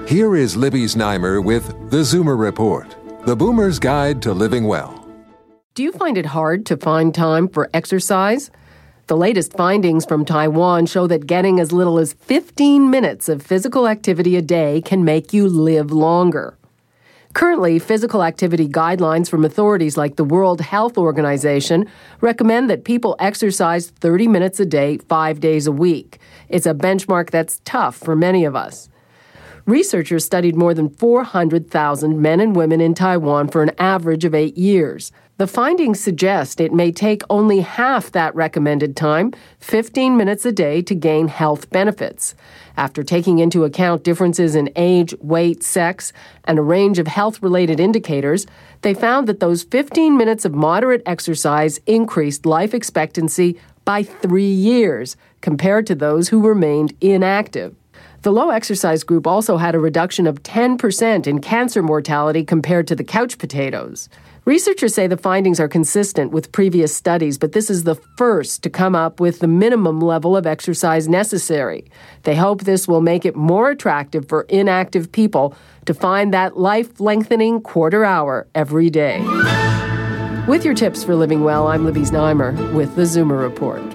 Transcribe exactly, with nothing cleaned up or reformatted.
Here is Libby Znaimer with The Zoomer Report, the Boomer's Guide to Living Well. Do you find it hard to find time for exercise? The latest findings from Taiwan show that getting as little as fifteen minutes of physical activity a day can make you live longer. Currently, physical activity guidelines from authorities like the World Health Organization recommend that people exercise thirty minutes a day, five days a week. It's a benchmark that's tough for many of us. Researchers studied more than four hundred thousand men and women in Taiwan for an average of eight years. The findings suggest it may take only half that recommended time, fifteen minutes a day, to gain health benefits. After taking into account differences in age, weight, sex, and a range of health-related indicators, they found that those fifteen minutes of moderate exercise increased life expectancy by three years compared to those who remained inactive. The low exercise group also had a reduction of ten percent in cancer mortality compared to the couch potatoes. Researchers say the findings are consistent with previous studies, but this is the first to come up with the minimum level of exercise necessary. They hope this will make it more attractive for inactive people to find that life-lengthening quarter hour every day. With your tips for living well, I'm Libby Znaimer with the Zoomer Report.